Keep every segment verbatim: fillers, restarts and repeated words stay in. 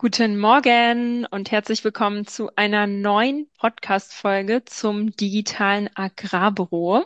Guten Morgen und herzlich willkommen zu einer neuen Podcast-Folge zum digitalen Agrarbüro.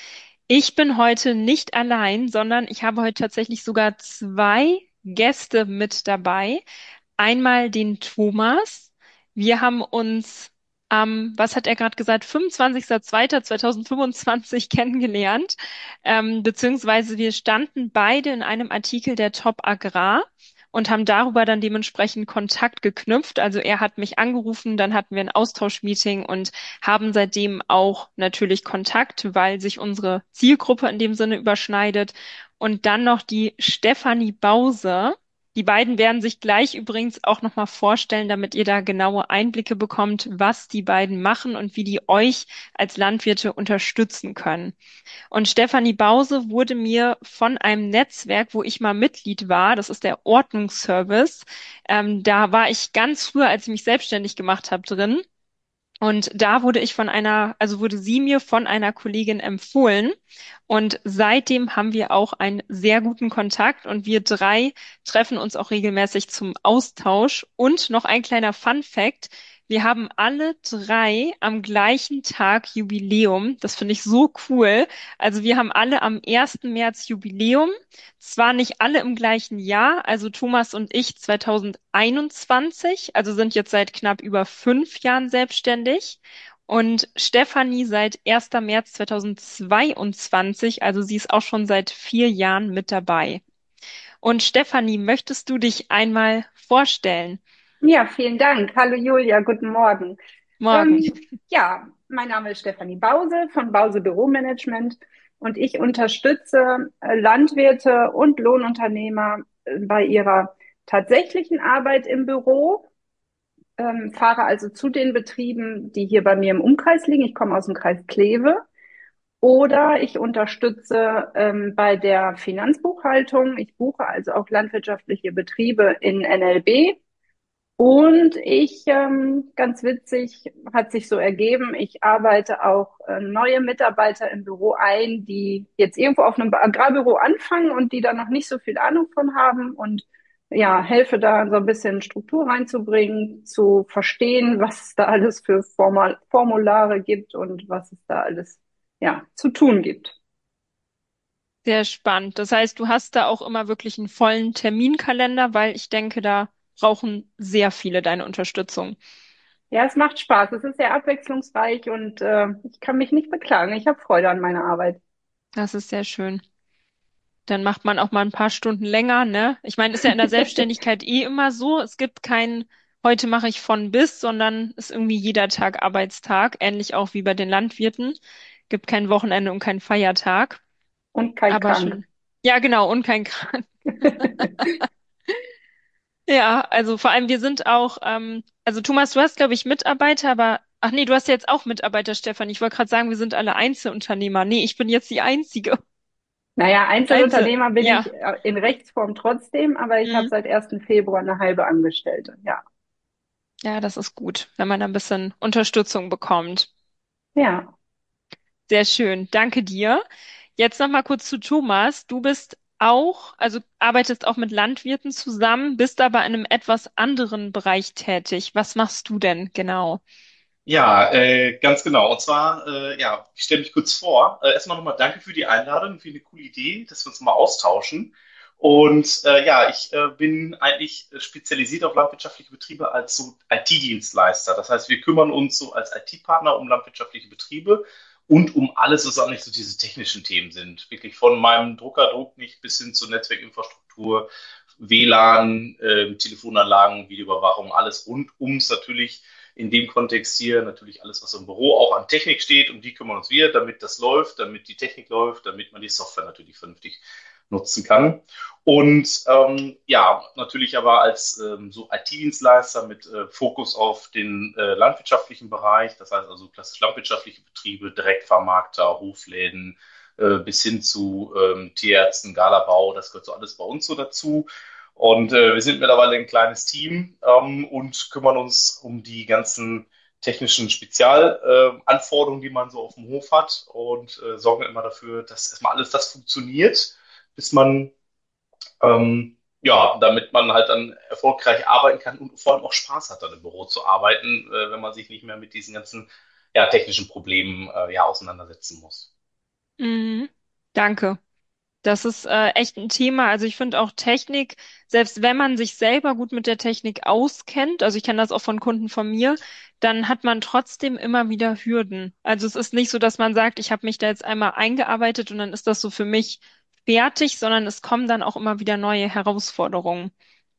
Ich bin heute nicht allein, sondern ich habe heute tatsächlich sogar zwei Gäste mit dabei. Einmal den Thomas. Wir haben uns am, was hat er gerade gesagt, fünfundzwanzigster zweiter zweitausendfünfundzwanzig kennengelernt, ähm, beziehungsweise wir standen beide in einem Artikel der Top Agrar und haben darüber dann dementsprechend Kontakt geknüpft. Also er hat mich angerufen, dann hatten wir ein Austauschmeeting und haben seitdem auch natürlich Kontakt, weil sich unsere Zielgruppe in dem Sinne überschneidet. Und dann noch die Stefanie Bause. Die beiden werden sich gleich übrigens auch nochmal vorstellen, damit ihr da genaue Einblicke bekommt, was die beiden machen und wie die euch als Landwirte unterstützen können. Und Stefanie Bause wurde mir von einem Netzwerk, wo ich mal Mitglied war, das ist der Ordnungsservice, ähm, da war ich ganz früher, als ich mich selbstständig gemacht habe, drin. Und da wurde ich von einer, also wurde sie mir von einer Kollegin empfohlen. Und seitdem haben wir auch einen sehr guten Kontakt und wir drei treffen uns auch regelmäßig zum Austausch. Und noch ein kleiner Fun Fact. Wir haben alle drei am gleichen Tag Jubiläum. Das finde ich so cool. Also wir haben alle am ersten März Jubiläum. Zwar nicht alle im gleichen Jahr, also Thomas und ich zweitausendeinundzwanzig, also sind jetzt seit knapp über fünf Jahren selbstständig. Und Stefanie seit ersten März zweitausendzweiundzwanzig, also sie ist auch schon seit vier Jahren mit dabei. Und Stefanie, möchtest du dich einmal vorstellen? Ja, vielen Dank. Hallo Julia, guten Morgen. Morgen. Ähm, ja, mein Name ist Stefanie Bause von Bause Büromanagement und ich unterstütze äh, Landwirte und Lohnunternehmer äh, bei ihrer tatsächlichen Arbeit im Büro, ähm, fahre also zu den Betrieben, die hier bei mir im Umkreis liegen. Ich komme aus dem Kreis Kleve. Oder ich unterstütze ähm, bei der Finanzbuchhaltung. Ich buche also auch landwirtschaftliche Betriebe in N L B. Und ich, ähm, ganz witzig, hat sich so ergeben, ich arbeite auch äh, neue Mitarbeiter im Büro ein, die jetzt irgendwo auf einem Agrarbüro anfangen und die da noch nicht so viel Ahnung von haben und ja, helfe da so ein bisschen Struktur reinzubringen, zu verstehen, was es da alles für Formal Formulare gibt und was es da alles, ja, zu tun gibt. Sehr spannend. Das heißt, du hast da auch immer wirklich einen vollen Terminkalender, weil ich denke, da brauchen sehr viele deine Unterstützung. Ja, es macht Spaß, es ist sehr abwechslungsreich und äh, ich kann mich nicht beklagen. Ich habe Freude an meiner Arbeit. Das ist sehr schön. Dann macht man auch mal ein paar Stunden länger, ne? Ich meine, ist ja in der Selbstständigkeit eh immer so. Es gibt kein, heute mache ich von bis, sondern ist irgendwie jeder Tag Arbeitstag, ähnlich auch wie bei den Landwirten. Gibt kein Wochenende und kein Feiertag. Und kein Aber krank. schön. Ja, genau, und kein Krank. Ja, also vor allem wir sind auch, ähm, also Thomas, du hast, glaube ich, Mitarbeiter, aber ach nee, du hast ja jetzt auch Mitarbeiter, Stefan. Ich wollte gerade sagen, wir sind alle Einzelunternehmer. Nee, ich bin jetzt die Einzige. Naja, Einzel, Einzelunternehmer bin ja. ich äh, in Rechtsform trotzdem, aber ich habe Mhm. seit ersten Februar eine halbe Angestellte. Ja. Ja, das ist gut, wenn man ein bisschen Unterstützung bekommt. Ja. Sehr schön. Danke dir. Jetzt noch mal kurz zu Thomas. Du bist auch, also arbeitest auch mit Landwirten zusammen, bist aber in einem etwas anderen Bereich tätig. Was machst du denn genau? Ja, äh, ganz genau. Und zwar, äh, ja, ich stelle mich kurz vor. Äh, erstmal nochmal danke für die Einladung, für eine coole Idee, dass wir uns mal austauschen. Und äh, ja, ich äh, bin eigentlich spezialisiert auf landwirtschaftliche Betriebe als so I T-Dienstleister. Das heißt, wir kümmern uns so als I T-Partner um landwirtschaftliche Betriebe und um alles, was eigentlich so diese technischen Themen sind. Wirklich von meinem Druckerdruck nicht bis hin zur Netzwerkinfrastruktur, W LAN, äh, Telefonanlagen, Videoüberwachung, alles rund ums natürlich in dem Kontext hier natürlich alles, was im Büro auch an Technik steht, um die kümmern uns wir, damit das läuft, damit die Technik läuft, damit man die Software natürlich vernünftig nutzen kann. Und ähm, ja, natürlich aber als ähm, so I T-Dienstleister mit äh, Fokus auf den äh, landwirtschaftlichen Bereich, das heißt also klassisch landwirtschaftliche Betriebe, Direktvermarkter, Hofläden, äh, bis hin zu ähm, Tierärzten, Galabau, das gehört so alles bei uns so dazu. Und äh, wir sind mittlerweile ein kleines Team ähm, und kümmern uns um die ganzen technischen Spezialanforderungen, äh, Anforderungen, die man so auf dem Hof hat und äh, sorgen immer dafür, dass erstmal alles das funktioniert, bis man ähm, ja, damit man halt dann erfolgreich arbeiten kann und vor allem auch Spaß hat, dann im Büro zu arbeiten, äh, wenn man sich nicht mehr mit diesen ganzen ja, technischen Problemen äh, ja, auseinandersetzen muss. Mhm. Danke. Das ist äh, echt ein Thema. Also ich finde auch Technik, selbst wenn man sich selber gut mit der Technik auskennt, also ich kenne das auch von Kunden von mir, dann hat man trotzdem immer wieder Hürden. Also es ist nicht so, dass man sagt, ich habe mich da jetzt einmal eingearbeitet und dann ist das so für mich fertig, sondern es kommen dann auch immer wieder neue Herausforderungen.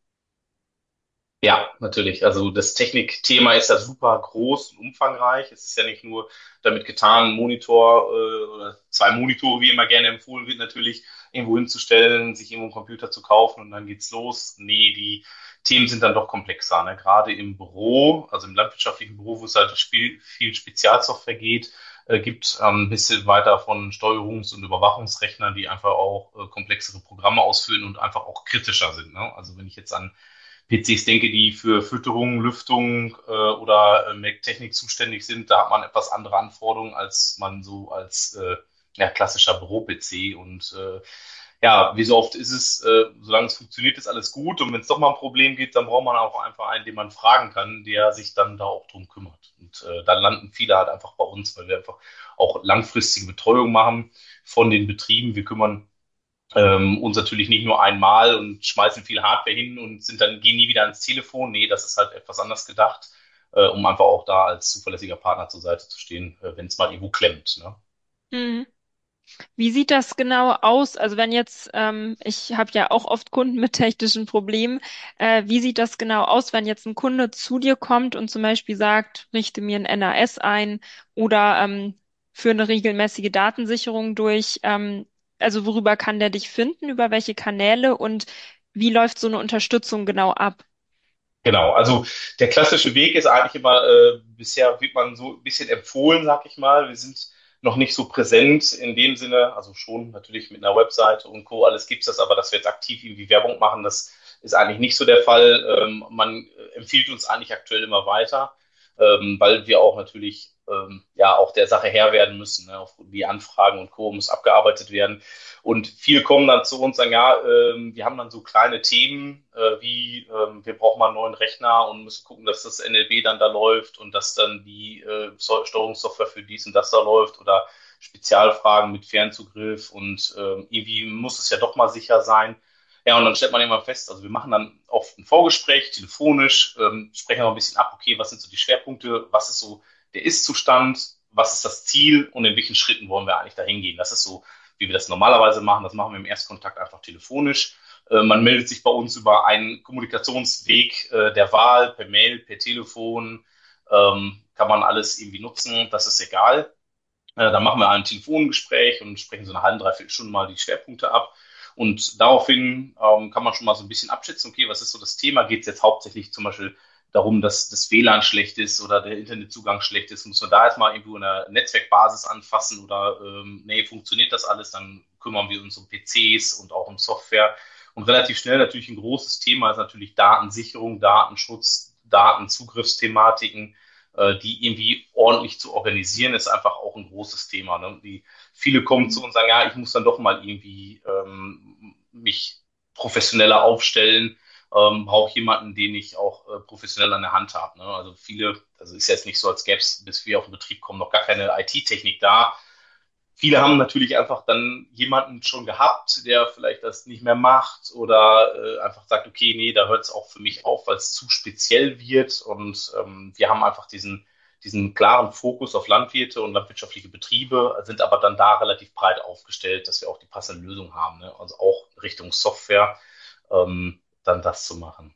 Ja, natürlich. Also das Technikthema ist ja super groß und umfangreich. Es ist ja nicht nur damit getan, einen Monitor äh, oder zwei Monitore, wie immer gerne empfohlen wird, natürlich irgendwo hinzustellen, sich irgendwo einen Computer zu kaufen und dann geht's los. Nee, die Themen sind dann doch komplexer. Ne? Gerade im Büro, also im landwirtschaftlichen Büro, wo es halt viel, viel Spezialsoftware geht, äh, gibt ähm, ein bisschen weiter von Steuerungs- und Überwachungsrechnern, die einfach auch äh, komplexere Programme ausführen und einfach auch kritischer sind. Ne? Also wenn ich jetzt an P Cs denke, die für Fütterung, Lüftung äh, oder äh, Mac-Technik zuständig sind, da hat man etwas andere Anforderungen als man so als äh, ja, klassischer Büro-P C. Und äh, ja, wie so oft ist es, äh, solange es funktioniert, ist alles gut. Und wenn es doch mal ein Problem gibt, dann braucht man auch einfach einen, den man fragen kann, der sich dann da auch drum kümmert. Und äh, dann landen viele halt einfach bei uns, weil wir einfach auch langfristige Betreuung machen von den Betrieben. Wir kümmern ähm, uns natürlich nicht nur einmal und schmeißen viel Hardware hin und sind dann, gehen nie wieder ans Telefon. Nee, das ist halt etwas anders gedacht, äh, um einfach auch da als zuverlässiger Partner zur Seite zu stehen, äh, wenn es mal irgendwo klemmt. Ne? Mhm. Wie sieht das genau aus? Also wenn jetzt, ähm, ich habe ja auch oft Kunden mit technischen Problemen, äh, wie sieht das genau aus, wenn jetzt ein Kunde zu dir kommt und zum Beispiel sagt, richte mir ein N A S ein oder ähm, für eine regelmäßige Datensicherung durch? Ähm, also worüber kann der dich finden, über welche Kanäle und wie läuft so eine Unterstützung genau ab? Genau, also der klassische Weg ist eigentlich immer, äh, bisher wird man so ein bisschen empfohlen, sag ich mal. Wir sind noch nicht so präsent in dem Sinne, also schon natürlich mit einer Webseite und Co. Alles gibt's das, aber dass wir jetzt aktiv irgendwie Werbung machen, das ist eigentlich nicht so der Fall. Ähm, man äh, empfiehlt uns eigentlich aktuell immer weiter, ähm, weil wir auch natürlich ähm, ja auch der Sache Herr werden müssen. Ne? Auch die Anfragen und Co. muss abgearbeitet werden. Und viele kommen dann zu uns und sagen, ja, ähm, wir haben dann so kleine Themen, äh, wie ähm, wir brauchen mal einen neuen Rechner und müssen gucken, dass das N L B dann da läuft und dass dann die äh, So- Steuerungssoftware für dies und das da läuft oder Spezialfragen mit Fernzugriff und ähm, irgendwie muss es ja doch mal sicher sein. Ja, und dann stellt man immer fest, also wir machen dann oft ein Vorgespräch, telefonisch, ähm, sprechen noch ein bisschen ab, okay, was sind so die Schwerpunkte, was ist so der Ist-Zustand, was ist das Ziel und in welchen Schritten wollen wir eigentlich dahin gehen. Das ist so, wie wir das normalerweise machen. Das machen wir im Erstkontakt einfach telefonisch. Äh, man meldet sich bei uns über einen Kommunikationsweg äh, der Wahl, per Mail, per Telefon, ähm, kann man alles irgendwie nutzen, das ist egal. Äh, dann machen wir ein Telefongespräch und sprechen so eine halbe, dreiviertel Stunde mal die Schwerpunkte ab. Und daraufhin ähm, kann man schon mal so ein bisschen abschätzen, okay, was ist so das Thema? Geht es jetzt hauptsächlich zum Beispiel darum, dass das W L A N schlecht ist oder der Internetzugang schlecht ist? Muss man da jetzt mal irgendwo eine Netzwerkbasis anfassen oder ähm, nee, funktioniert das alles? Dann kümmern wir uns um P Cs und auch um Software. Und relativ schnell natürlich ein großes Thema ist natürlich Datensicherung, Datenschutz, Datenzugriffsthematiken, äh, die irgendwie ordentlich zu organisieren, ist einfach auch ein großes Thema. Ne? Die, viele kommen zu uns und sagen, ja, ich muss dann doch mal irgendwie ähm, mich professioneller aufstellen, ähm, brauche jemanden, den ich auch äh, professionell an der Hand habe. Ne? Also viele, also ist jetzt nicht so, als gäbe es, bis wir auf den Betrieb kommen, noch gar keine I T-Technik da. Viele haben natürlich einfach dann jemanden schon gehabt, der vielleicht das nicht mehr macht oder äh, einfach sagt, okay, nee, da hört es auch für mich auf, weil es zu speziell wird. Und ähm, wir haben einfach diesen, diesen klaren Fokus auf Landwirte und landwirtschaftliche Betriebe, sind aber dann da relativ breit aufgestellt, dass wir auch die passende Lösung haben. Ne? Also auch Richtung Software ähm, dann das zu machen.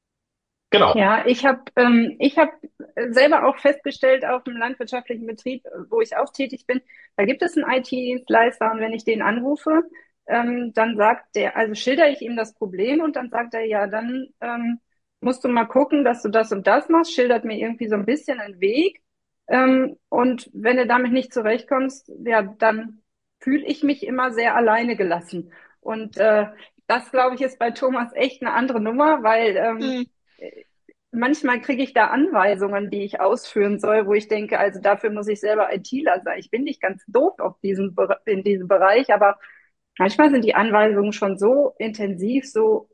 Genau. Ja, ich habe ähm, ich hab selber auch festgestellt auf dem landwirtschaftlichen Betrieb, wo ich auch tätig bin, da gibt es einen I T-Dienstleister und wenn ich den anrufe, ähm, dann sagt der, also schilder ich ihm das Problem und dann sagt er, ja, dann ähm, musst du mal gucken, dass du das und das machst, schildert mir irgendwie so ein bisschen einen Weg. Ähm, und wenn du damit nicht zurechtkommst, ja, dann fühle ich mich immer sehr alleine gelassen. Und äh, das, glaube ich, ist bei Thomas echt eine andere Nummer, weil ähm, Hm. manchmal kriege ich da Anweisungen, die ich ausführen soll, wo ich denke, also dafür muss ich selber ITler sein. Ich bin nicht ganz doof auf diesem, in diesem Bereich, aber manchmal sind die Anweisungen schon so intensiv, so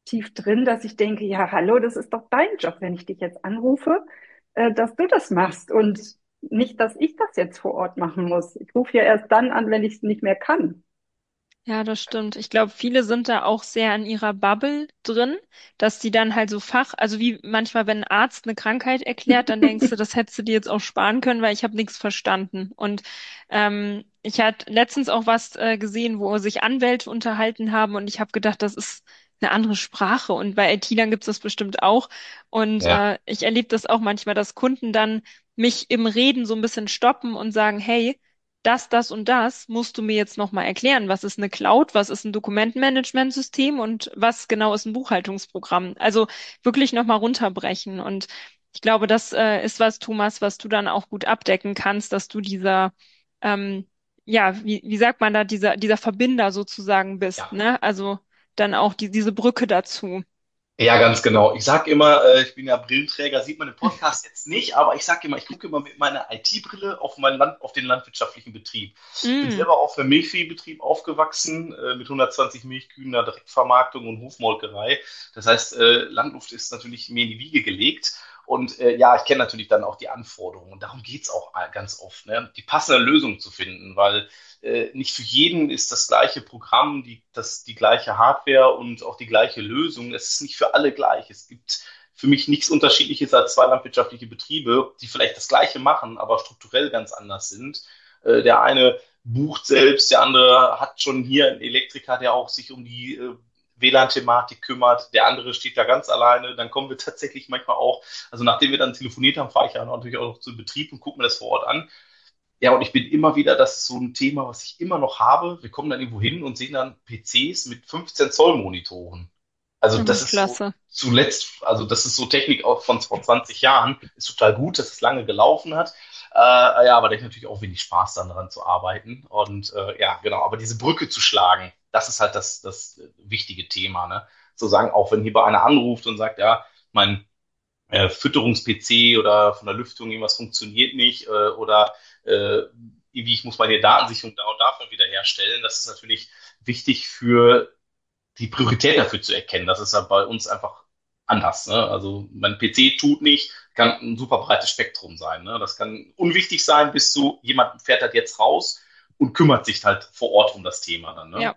tief drin, dass ich denke, ja, hallo, das ist doch dein Job, wenn ich dich jetzt anrufe, äh, dass du das machst und nicht, dass ich das jetzt vor Ort machen muss. Ich rufe ja erst dann an, wenn ich es nicht mehr kann. Ja, das stimmt. Ich glaube, viele sind da auch sehr in ihrer Bubble drin, dass die dann halt so Fach, also wie manchmal, wenn ein Arzt eine Krankheit erklärt, dann denkst du, das hättest du dir jetzt auch sparen können, weil ich habe nichts verstanden. Und ähm, ich hatte letztens auch was äh, gesehen, wo sich Anwälte unterhalten haben und ich habe gedacht, das ist eine andere Sprache. Und bei I T-Lern gibt es das bestimmt auch. Und Ja, äh, ich erlebe das auch manchmal, dass Kunden dann mich im Reden so ein bisschen stoppen und sagen, hey, das, das und das musst du mir jetzt nochmal erklären. Was ist eine Cloud? Was ist ein Dokumentenmanagementsystem? Und was genau ist ein Buchhaltungsprogramm? Also wirklich nochmal runterbrechen. Und ich glaube, das äh, ist was, Thomas, was du dann auch gut abdecken kannst, dass du dieser, ähm, ja, wie, wie sagt man da, dieser, dieser Verbinder sozusagen bist, ja. ne? Also dann auch die, diese Brücke dazu. Ja, ganz genau. Ich sag immer, äh, ich bin ja Brillenträger, sieht man im Podcast jetzt nicht, aber ich sag immer, ich gucke immer mit meiner I T-Brille auf mein Land, auf den landwirtschaftlichen Betrieb. Ich bin Mm, selber auf einem Milchviehbetrieb aufgewachsen, äh, mit hundertzwanzig Milchkühen, einer Direktvermarktung und Hofmolkerei. Das heißt, äh, Landluft ist natürlich mir in die Wiege gelegt. Und äh, ja, ich kenne natürlich dann auch die Anforderungen. Und darum geht's auch ganz oft, ne? Die passende Lösung zu finden, weil äh, nicht für jeden ist das gleiche Programm, die, das, die gleiche Hardware und auch die gleiche Lösung. Es ist nicht für alle gleich. Es gibt für mich nichts Unterschiedliches als zwei landwirtschaftliche Betriebe, die vielleicht das Gleiche machen, aber strukturell ganz anders sind. Äh, der eine bucht selbst, der andere hat schon hier einen Elektriker, der auch sich um die äh, W L A N-Thematik kümmert, der andere steht da ganz alleine, dann kommen wir tatsächlich manchmal auch, also nachdem wir dann telefoniert haben, fahre ich ja natürlich auch noch zum Betrieb und gucke mir das vor Ort an. Ja, und ich bin immer wieder, das ist so ein Thema, was ich immer noch habe. Wir kommen dann irgendwo hin und sehen dann P Cs mit fünfzehn Zoll Monitoren. Also mm, das ist so klasse. zuletzt, also das ist so Technik auch von vor zwanzig Jahren. Ist total gut, dass es lange gelaufen hat. Äh, ja, aber da ist natürlich auch wenig Spaß dann daran zu arbeiten. Und äh, ja, genau, aber diese Brücke zu schlagen, das ist halt das, das wichtige Thema, ne? Zu sagen, auch wenn hier bei einer anruft und sagt, ja, mein äh, Fütterungs-P C oder von der Lüftung irgendwas funktioniert nicht äh, oder äh, irgendwie ich muss meine Datensicherung da und davon wiederherstellen. Das ist natürlich wichtig für die Priorität dafür zu erkennen. Das ist ja bei uns einfach anders. Ne? Also mein P C tut nicht, kann ein super breites Spektrum sein. Ne? Das kann unwichtig sein, bis zu jemand fährt halt jetzt raus und kümmert sich halt vor Ort um das Thema dann. Ne? Ja.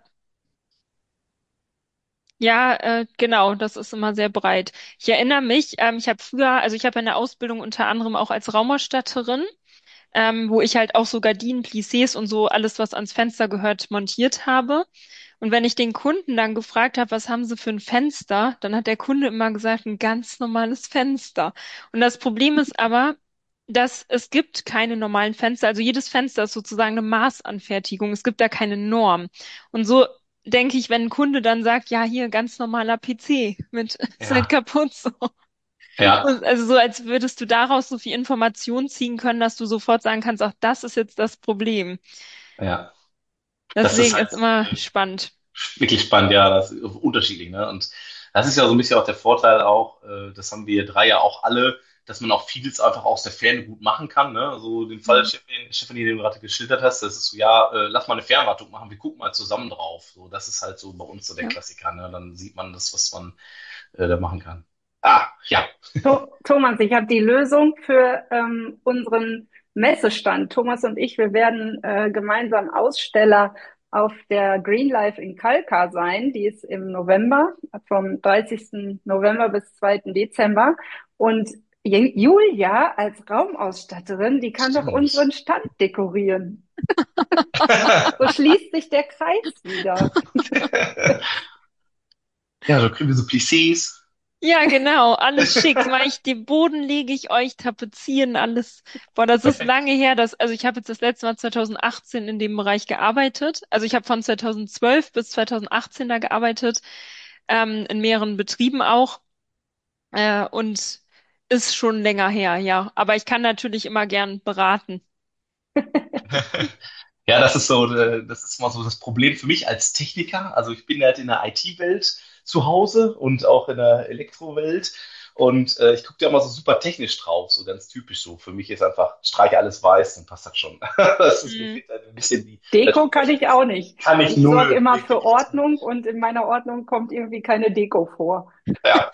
Ja, äh, genau, das ist immer sehr breit. Ich erinnere mich, ähm, ich habe früher, also ich habe eine Ausbildung unter anderem auch als Raumausstatterin, ähm, wo ich halt auch so Gardinen, Plissés und so alles, was ans Fenster gehört, montiert habe. Und wenn ich den Kunden dann gefragt habe, was haben Sie für ein Fenster, dann hat der Kunde immer gesagt, ein ganz normales Fenster. Und das Problem ist aber, dass es gibt keine normalen Fenster. Also jedes Fenster ist sozusagen eine Maßanfertigung. Es gibt da keine Norm. Und so denke ich, wenn ein Kunde dann sagt, ja, hier ganz normaler P C mit ist halt Ja, kaputt so. ja, Und also so, als würdest du daraus so viel Information ziehen können, dass du sofort sagen kannst, ach, das ist jetzt das Problem. ja. Das ist Deswegen halt ist immer spannend. wirklich spannend, ja, das ist unterschiedlich, ne? Und das ist ja so ein bisschen auch der Vorteil auch, äh, das haben wir drei ja auch alle, dass man auch vieles einfach aus der Ferne gut machen kann, ne? So den Fall, Mhm. Stefanie, Stefanie, den du gerade geschildert hast, das ist so, ja, äh, lass mal eine Fernwartung machen, wir gucken mal zusammen drauf. So, das ist halt so bei uns so der Ja. Klassiker, ne? Dann sieht man das, was man äh, da machen kann. Ah, ja. Tho- Thomas, ich habe die Lösung für ähm, unseren Messestand. Thomas und ich, wir werden äh, gemeinsam Aussteller auf der Green Life in Kalkar sein. Die ist im November, vom dreißigsten November bis zweiten Dezember. Und Ju- Julia als Raumausstatterin, die kann doch Stimmt. unseren Stand dekorieren. So schließt sich der Kreis wieder. Ja, so kriegen wir so Plissés. Ja, genau, alles schick. Mach ich den Boden lege ich euch, tapezieren, alles. Boah, das ist Perfekt. lange her. Das, also ich habe jetzt das letzte Mal zwanzig achtzehn in dem Bereich gearbeitet. Also ich habe von zwanzig zwölf bis zwanzig achtzehn da gearbeitet, ähm, in mehreren Betrieben auch. Äh, und ist schon länger her, ja. Aber ich kann natürlich immer gern beraten. Ja, das ist so, äh, das ist mal so das Problem für mich als Techniker. Also ich bin halt in der I T-Welt zu Hause und auch in der Elektrowelt. Und äh, ich gucke da immer so super technisch drauf, so ganz typisch so. Für mich ist einfach, streiche alles weiß, dann passt das schon. Das ist mir Mhm. fehlt halt ein bisschen die, das Deko kann ich Professionelle. auch nicht. Kann ich Ich sorge null, immer nee, für wirklich Ordnung und in meiner Ordnung kommt irgendwie keine Deko vor. ja.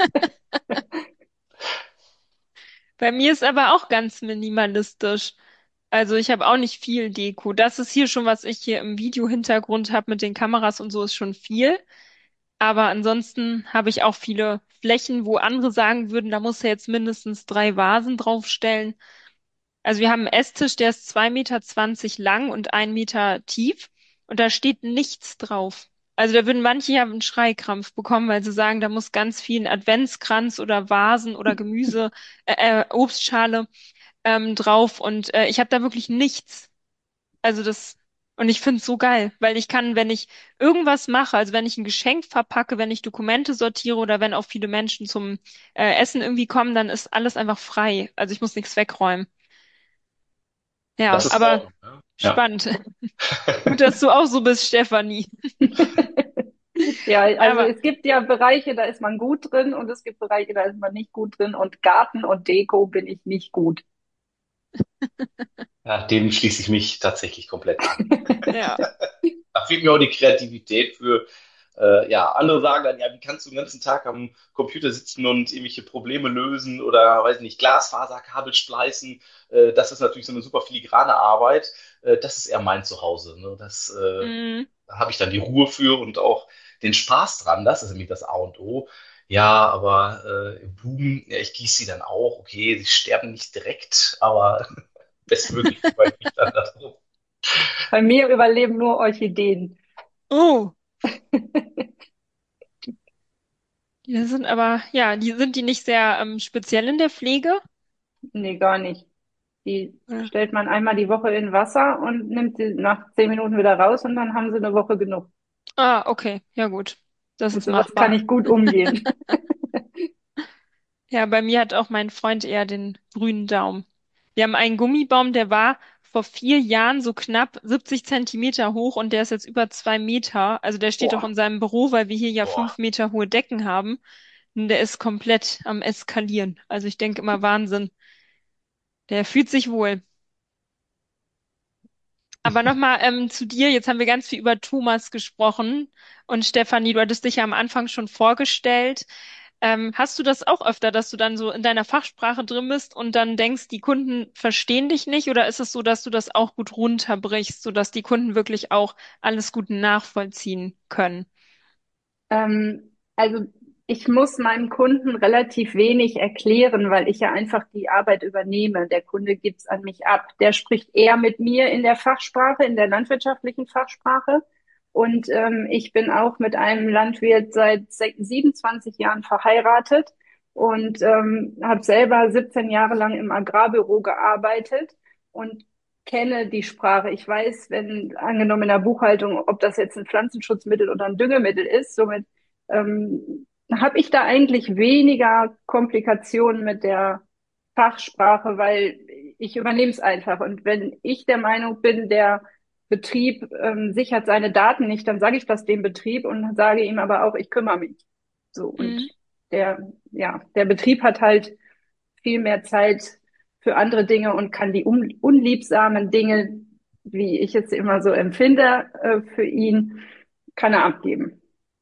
Bei mir ist aber auch ganz minimalistisch. Also ich habe auch nicht viel Deko. Das ist hier schon, was ich hier im Video-Hintergrund habe mit den Kameras und so, ist schon viel. Aber ansonsten habe ich auch viele Flächen, wo andere sagen würden, da muss er jetzt mindestens drei Vasen draufstellen. Also wir haben einen Esstisch, der ist zwei Meter zwanzig lang und ein Meter tief und da steht nichts drauf. Also da würden manche ja einen Schreikrampf bekommen, weil sie sagen, da muss ganz viel ein Adventskranz oder Vasen oder Gemüse, äh, äh, Obstschale ähm, drauf und äh, ich habe da wirklich nichts. Also das, und ich finde es so geil, weil ich kann, wenn ich irgendwas mache, also wenn ich ein Geschenk verpacke, wenn ich Dokumente sortiere oder wenn auch viele Menschen zum äh, Essen irgendwie kommen, dann ist alles einfach frei. Also ich muss nichts wegräumen. Das Ja, ist in aber Ordnung. Ja. Ja. spannend. Gut, dass du auch so bist, Stefanie. Ja, also Aber es gibt ja Bereiche, da ist man gut drin und es gibt Bereiche, da ist man nicht gut drin und Garten und Deko bin ich nicht gut. Ja, dem schließe ich mich tatsächlich komplett an. ja, Da fehlt mir auch die Kreativität für, äh, ja, andere sagen dann, ja, wie kannst du den ganzen Tag am Computer sitzen und irgendwelche Probleme lösen oder, weiß nicht, Glasfaserkabel spleißen. Äh, das ist natürlich so eine super filigrane Arbeit. Äh, das ist eher mein Zuhause. Ne? Das, äh, mm, da habe ich dann die Ruhe für und auch den Spaß dran. Das ist nämlich das A und O. Ja, aber äh, Blumen, ja, ich gieße sie dann auch. Okay, sie sterben nicht direkt, aber bestmöglich kümmere ich mich dann darum. Bei mir überleben nur Orchideen. oh, die sind aber, ja, die sind die nicht sehr ähm, speziell in der Pflege? Nee, gar nicht. Die Ja. stellt man einmal die Woche in Wasser und nimmt sie nach zehn Minuten wieder raus und dann haben sie eine Woche genug. Ah, okay, ja gut, das Mit ist sowas kann machbar. ich gut umgehen. Ja, bei mir hat auch mein Freund eher den grünen Daumen. Wir haben einen Gummibaum, der war vor vier Jahren so knapp siebzig Zentimeter hoch und der ist jetzt über zwei Meter. Also der steht auch Boah. in seinem Büro, weil wir hier ja Boah. fünf Meter hohe Decken haben. Und der ist komplett am Eskalieren. Also ich denke immer Wahnsinn. Der fühlt sich wohl. Aber nochmal ähm, zu dir. Jetzt haben wir ganz viel über Thomas gesprochen. Und Stefanie, du hattest dich ja am Anfang schon vorgestellt. Ähm, hast du das auch öfter, dass du dann so in deiner Fachsprache drin bist und dann denkst, die Kunden verstehen dich nicht? Oder ist es so, dass du das auch gut runterbrichst, sodass die Kunden wirklich auch alles gut nachvollziehen können? Ähm, also ich muss meinem Kunden relativ wenig erklären, weil ich ja einfach die Arbeit übernehme. Der Kunde gibt's an mich ab. Der spricht eher mit mir in der Fachsprache, in der landwirtschaftlichen Fachsprache. Und ähm, ich bin auch mit einem Landwirt seit se- siebenundzwanzig Jahren verheiratet und ähm, habe selber siebzehn Jahre lang im Agrarbüro gearbeitet und kenne die Sprache. Ich weiß, wenn angenommen in der Buchhaltung, ob das jetzt ein Pflanzenschutzmittel oder ein Düngemittel ist, somit ähm, habe ich da eigentlich weniger Komplikationen mit der Fachsprache, weil ich übernehme es einfach. Und wenn ich der Meinung bin, der Betrieb ähm, sichert seine Daten nicht, dann sage ich das dem Betrieb und sage ihm aber auch, ich kümmere mich. So, und Mhm. der, ja, der Betrieb hat halt viel mehr Zeit für andere Dinge und kann die un unliebsamen Dinge, wie ich es immer so empfinde, äh, für ihn, kann er abgeben.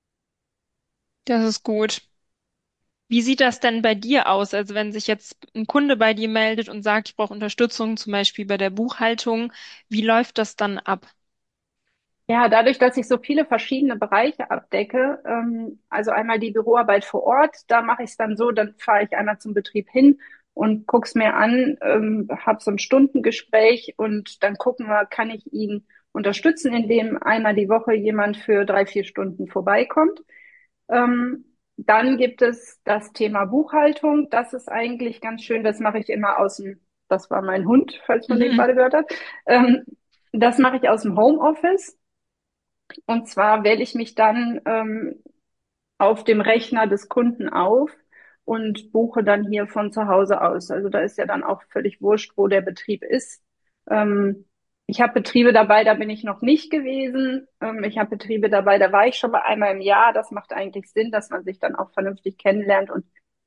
Das ist gut. Wie sieht das denn bei dir aus? Also wenn sich jetzt ein Kunde bei dir meldet und sagt, ich brauche Unterstützung, zum Beispiel bei der Buchhaltung, wie läuft das dann ab? Ja, dadurch, dass ich so viele verschiedene Bereiche abdecke, ähm, also einmal die Büroarbeit vor Ort, da mache ich es dann so, dann fahre ich einmal zum Betrieb hin und guck's mir an, ähm, habe so ein Stundengespräch und dann gucken wir, kann ich ihn unterstützen, indem einmal die Woche jemand für drei, vier Stunden vorbeikommt. Ähm, Dann gibt es das Thema Buchhaltung. Das ist eigentlich ganz schön. Das mache ich immer aus dem, das war mein Hund, falls man den Mhm. gerade gehört hat. Ähm, das mache ich aus dem Homeoffice. Und zwar wähle ich mich dann ähm, auf dem Rechner des Kunden auf und buche dann hier von zu Hause aus. Also da ist ja dann auch völlig wurscht, wo der Betrieb ist. Ähm, Ich habe Betriebe dabei, da bin ich noch nicht gewesen. Ähm, ich habe Betriebe dabei, da war ich schon mal einmal im Jahr. Das macht eigentlich Sinn, dass man sich dann auch vernünftig kennenlernt und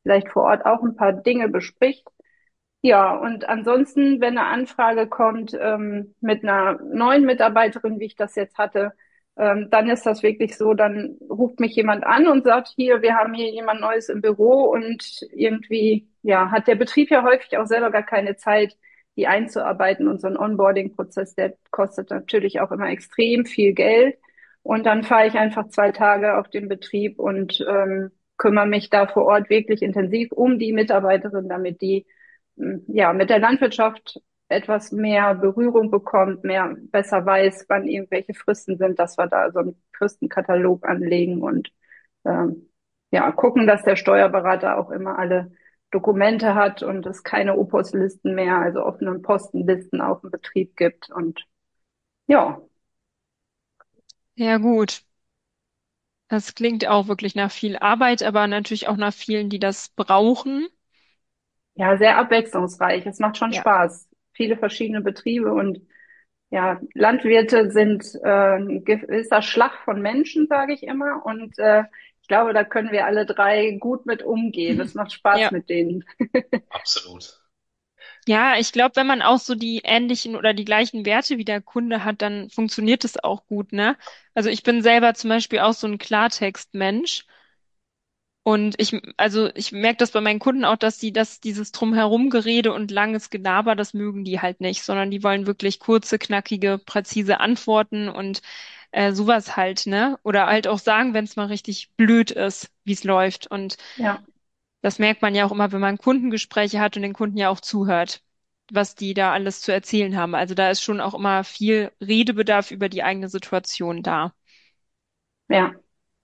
vielleicht vor Ort auch ein paar Dinge bespricht. Ja, und ansonsten, wenn eine Anfrage kommt ähm, mit einer neuen Mitarbeiterin, wie ich das jetzt hatte, ähm, dann ist das wirklich so, dann ruft mich jemand an und sagt, hier, wir haben hier jemand Neues im Büro und irgendwie, ja, hat der Betrieb ja häufig auch selber gar keine Zeit, die einzuarbeiten. Und so ein Onboarding-Prozess, der kostet natürlich auch immer extrem viel Geld. Und dann fahre ich einfach zwei Tage auf den Betrieb und ähm, kümmere mich da vor Ort wirklich intensiv um die Mitarbeiterin, damit die ja, mit der Landwirtschaft etwas mehr Berührung bekommt, mehr besser weiß, wann irgendwelche Fristen sind, dass wir da so einen Fristenkatalog anlegen und ähm, ja, gucken, dass der Steuerberater auch immer alle Dokumente hat und es keine Opus-Listen mehr, also offenen Postenlisten auf dem Betrieb gibt. Und ja, Ja, gut. Das klingt auch wirklich nach viel Arbeit, aber natürlich auch nach vielen, die das brauchen. ja, sehr abwechslungsreich. Es macht schon Ja. Spaß. Viele verschiedene Betriebe und ja, Landwirte sind äh, ein gewisser Schlag von Menschen, sage ich immer. Und äh, ich glaube, da können wir alle drei gut mit umgehen. Es macht Spaß Ja. mit denen. Absolut. Ja, ich glaube, wenn man auch so die ähnlichen oder die gleichen Werte wie der Kunde hat, dann funktioniert es auch gut, ne? Also ich bin selber zum Beispiel auch so ein Klartext-Mensch. Und ich, also ich merke das bei meinen Kunden auch, dass sie das, dieses Drumherum-Gerede und langes Gelaber, das mögen die halt nicht, sondern die wollen wirklich kurze, knackige, präzise Antworten und äh, sowas halt, ne? Oder halt auch sagen, wenn es mal richtig blöd ist, wie es läuft. Und Ja, das merkt man ja auch immer, wenn man Kundengespräche hat und den Kunden ja auch zuhört, was die da alles zu erzählen haben. Also da ist schon auch immer viel Redebedarf über die eigene Situation da. ja.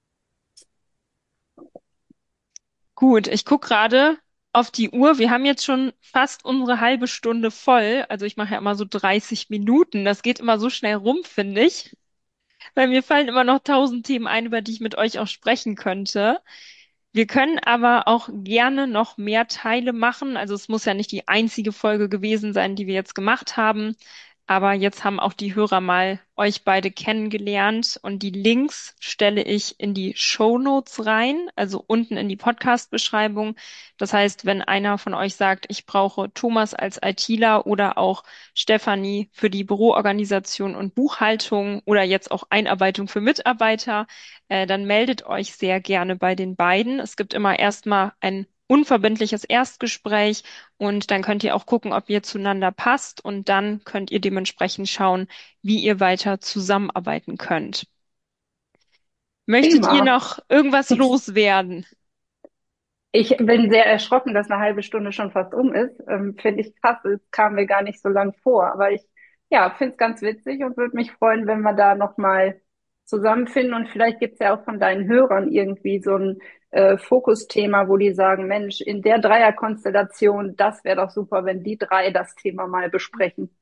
Gut, ich guck gerade auf die Uhr. Wir haben jetzt schon fast unsere halbe Stunde voll. Also ich mache ja immer so dreißig Minuten. Das geht immer so schnell rum, finde ich. Weil mir fallen immer noch tausend Themen ein, über die ich mit euch auch sprechen könnte. Wir können aber auch gerne noch mehr Teile machen. Also es muss ja nicht die einzige Folge gewesen sein, die wir jetzt gemacht haben. Aber jetzt haben auch die Hörer mal euch beide kennengelernt und die Links stelle ich in die Show Notes rein, also unten in die Podcast-Beschreibung. Das heißt, wenn einer von euch sagt, ich brauche Thomas als ITler oder auch Stefanie für die Büroorganisation und Buchhaltung oder jetzt auch Einarbeitung für Mitarbeiter, äh, dann meldet euch sehr gerne bei den beiden. Es gibt immer erstmal ein unverbindliches Erstgespräch und dann könnt ihr auch gucken, ob ihr zueinander passt und dann könnt ihr dementsprechend schauen, wie ihr weiter zusammenarbeiten könnt. Möchtet ihr Prima. noch irgendwas loswerden? Ich bin sehr erschrocken, dass eine halbe Stunde schon fast um ist. Ähm, finde ich krass. Es kam mir gar nicht so lang vor. Aber ich, ja, finde es ganz witzig und würde mich freuen, wenn wir da nochmal zusammenfinden. Und vielleicht gibt's ja auch von deinen Hörern irgendwie so ein äh, Fokusthema, wo die sagen, Mensch, in der Dreierkonstellation, das wäre doch super, wenn die drei das Thema mal besprechen.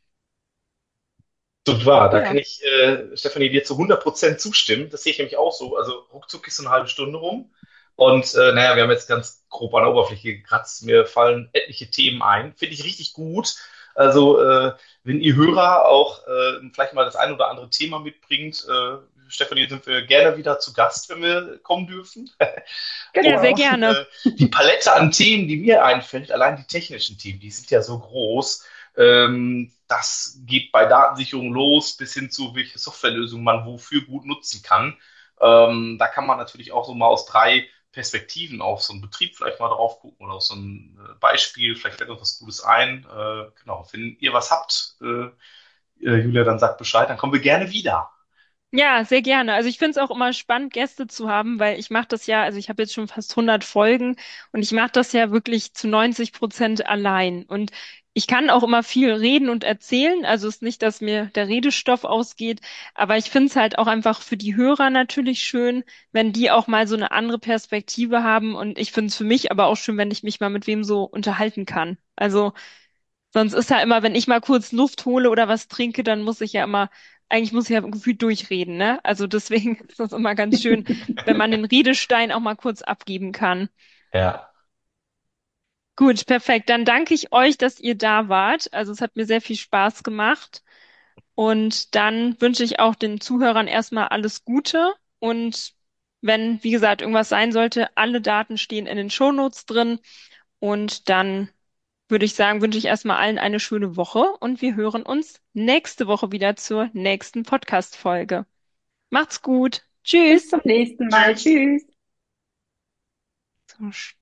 Super, da Ja. kann ich, äh, Stefanie, dir zu hundert Prozent zustimmen. Das sehe ich nämlich auch so. Also ruckzuck ist so eine halbe Stunde rum. Und äh, naja, wir haben jetzt ganz grob an der Oberfläche gekratzt. Mir fallen etliche Themen ein. Finde ich richtig gut. Also äh, wenn ihr Hörer auch äh, vielleicht mal das ein oder andere Thema mitbringt, äh, Stefanie, sind wir gerne wieder zu Gast, wenn wir kommen dürfen. Ja, sehr Genau. Und gerne. äh, die Palette an Themen, die mir einfällt, allein die technischen Themen, die sind ja so groß. Ähm, das geht bei Datensicherung los, bis hin zu welche Softwarelösungen man wofür gut nutzen kann. Ähm, da kann man natürlich auch so mal aus drei Perspektiven auf so einen Betrieb vielleicht mal drauf gucken oder auf so ein äh, Beispiel. Vielleicht fällt uns was Gutes ein. Äh, genau, wenn ihr was habt, äh, äh, Julia, dann sagt Bescheid, dann kommen wir gerne wieder. Ja, sehr gerne. Also ich finde es auch immer spannend, Gäste zu haben, weil ich mache das ja, also ich habe jetzt schon fast hundert Folgen und ich mache das ja wirklich zu neunzig Prozent allein. Und ich kann auch immer viel reden und erzählen. Also es ist nicht, dass mir der Redestoff ausgeht, aber ich finde es halt auch einfach für die Hörer natürlich schön, wenn die auch mal so eine andere Perspektive haben. Und ich finde es für mich aber auch schön, wenn ich mich mal mit wem so unterhalten kann. Also sonst ist ja immer, wenn ich mal kurz Luft hole oder was trinke, dann muss ich ja immer, eigentlich muss ich ja gefühlt durchreden, ne? Also deswegen ist das immer ganz schön, wenn man den Redestein auch mal kurz abgeben kann. Ja. Gut, perfekt. Dann danke ich euch, dass ihr da wart. Also es hat mir sehr viel Spaß gemacht. Und dann wünsche ich auch den Zuhörern erstmal alles Gute und Wenn, wie gesagt, irgendwas sein sollte, alle Daten stehen in den Shownotes drin. Und dann würde ich sagen, wünsche ich erstmal allen eine schöne Woche und wir hören uns nächste Woche wieder zur nächsten Podcast-Folge. Macht's gut. Bis Tschüss. zum nächsten Mal. Tschüss. Tschüss. So